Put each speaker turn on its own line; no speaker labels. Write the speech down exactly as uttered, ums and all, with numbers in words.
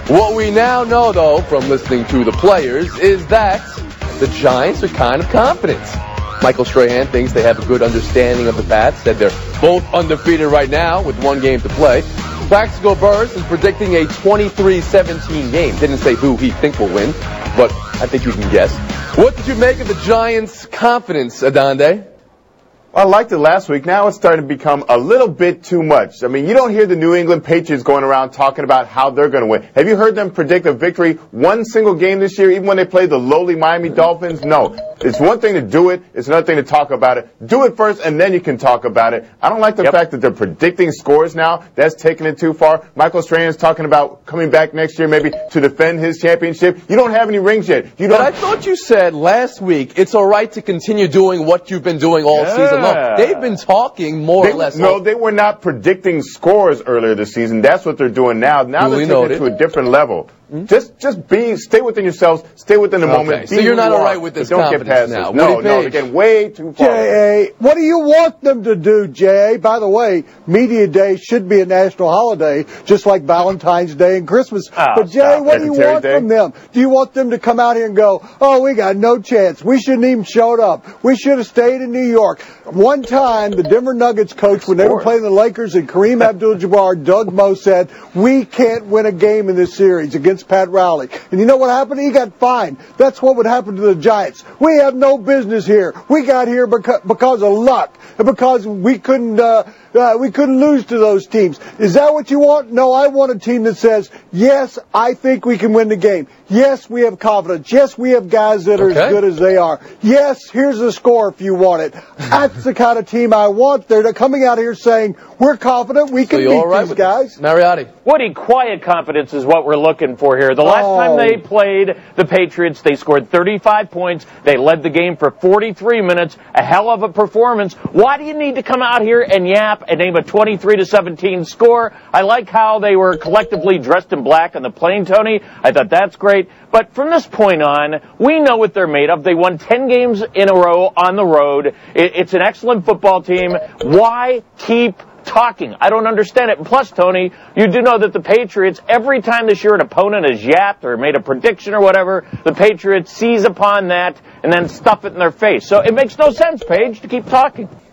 What we now know, though, from listening to the players, is that the Giants are kind of confident. Michael Strahan thinks they have a good understanding of the path, said they're both undefeated right now with one game to play. Plaxico Burress is predicting a twenty-three seventeen game. Didn't say who he thinks will win, but I think you can guess. What did you make of the Giants' confidence, Adande?
I liked it last week. Now it's starting to become a little bit too much. I mean, you don't hear the New England Patriots going around talking about how they're going to win. Have you heard them predict a victory one single game this year, even when they played the lowly Miami Dolphins? No. It's one thing to do it. It's another thing to talk about it. Do it first, and then you can talk about it. I don't like the yep. fact that they're predicting scores now. That's taking it too far. Michael Strahan's talking about coming back next year maybe to defend his championship. You don't have any rings yet. You don't.
But I thought you said last week it's all right to continue doing what you've been doing all
yeah.
season long. They've been talking more
they,
or less.
No, they were not predicting scores earlier this season. That's what they're doing now. Now
Duly
they're taking
noted.
it to a different level. Mm-hmm. Just, just be, stay within yourselves, stay within the
okay.
moment.
So you're not all right with this
don't
confidence
get past
now.
This. No, no, they're getting way too far.
J A, what do you want them to do, J A? By the way, Media Day should be a national holiday, just like Valentine's Day and Christmas.
Oh,
but Jay,
stop.
what do you want Day? from them? Do you want them to come out here and go, oh, we got no chance. We shouldn't even showed up. We should have stayed in New York. One time, the Denver Nuggets coach, when they were playing the Lakers and Kareem Abdul-Jabbar, Doug Moe said, we can't win a game in this series against Pat Riley. And you know what happened? He got fined. That's what would happen to the Giants. We have no business here. We got here because, because of luck and because we couldn't uh, uh, we couldn't lose to those teams. Is that what you want? No, I want a team that says, yes, I think we can win the game. Yes, we have confidence. Yes, we have guys that are okay. as good as they are. Yes, here's the score if you want it. That's the kind of team I want. They're coming out here saying, we're confident. We can
so
beat
right
these guys.
This? Mariotti.
Woody, quiet confidence is what we're looking for here. The last
oh.
time they played the Patriots, they scored thirty-five points. They led the game for forty-three minutes. A hell of a performance. Why do you need to come out here and yap and name a twenty-three to seventeen score? I like how they were collectively dressed in black on the plane, Tony. I thought that's great. But from this point on, we know what they're made of. They won ten games in a row on the road. It's an excellent football team. Why keep talking? I don't understand it. And plus, Tony, you do know that the Patriots, every time this year an opponent has yapped or made a prediction or whatever, the Patriots seize upon that and then stuff it in their face. So it makes no sense, Paige, to keep talking.